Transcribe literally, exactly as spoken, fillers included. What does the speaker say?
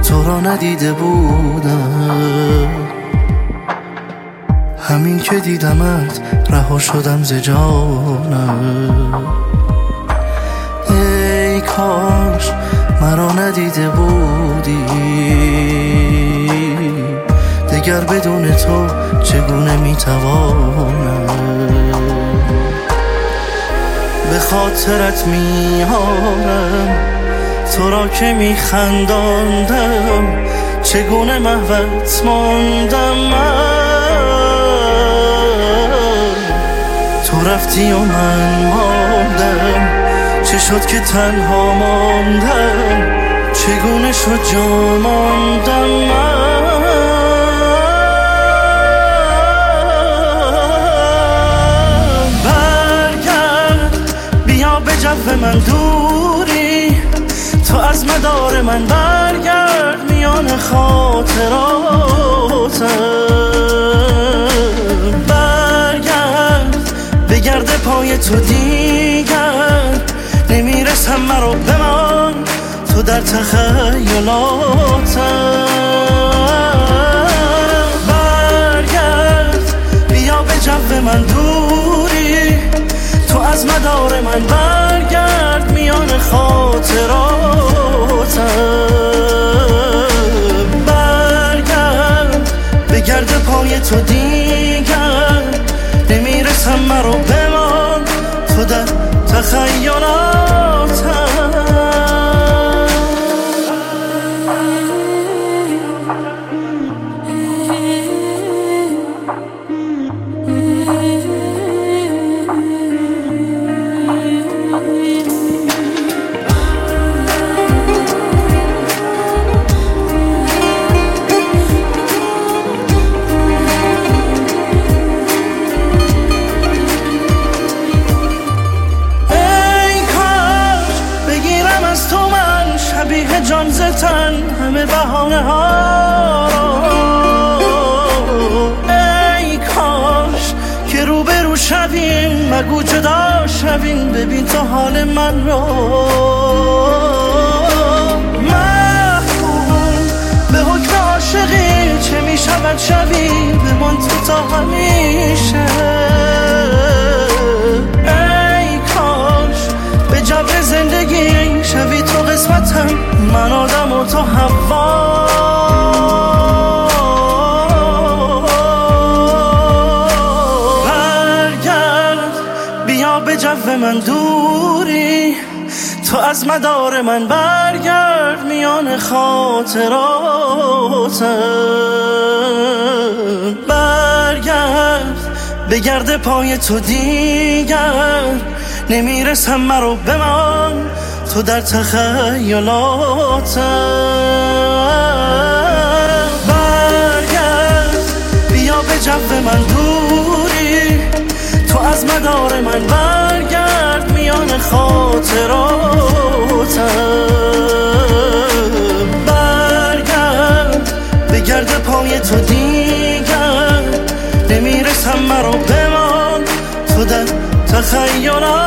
تو را ندیده بودم. همین که دیدمت رها شدم ز جانم. ای کاش مرا ندیده بودی، دگر بدون تو چگونه میتوانم. به خاطرت میارم تو را که میخنداندم، چگونه محوت ماندم من. تو رفتی و من ماندم، چه شد که تنها ماندم، چگونه شد جا ماندم من. برگرد بیا به جو من دوری، تو از مدار من برگرد میان خاطراتم. برگرد بگرد پای تو دیگر نمیرسم مرا بمان، تو در تخیلاتم. برگرد بیا به جو من دوری، تو از مدار من برگرد میان خاطراتم. برگرد بگرد پای تو دیگر نمیرسم مرا بمان، تو در تخیلاتم. شبیه جان زتن همه بهانه ها، ای کاش که رو به رو شویم، مگو جدا شویم، ببین تو حال من رو. محکوم به حکم عاشقی، چه می شود شوی بمان تو تا همیشه. ای کاش به جو زندگی شوی تو قسمتم، من آدم و تو حوا. برگرد بیا به جو من دوری، تو از مدار من برگرد میان خاطراتم. برگرد بگرد پای تو دیگر نمیرسم مرا بمان، تو در تخیلاتم. برگرد بیا به جو من دوری، تو از مدار من برگرد میان خاطراتم. برگرد بگرد پای تو دیگر نمیرسم مرا بمان، تو در تخیلاتم.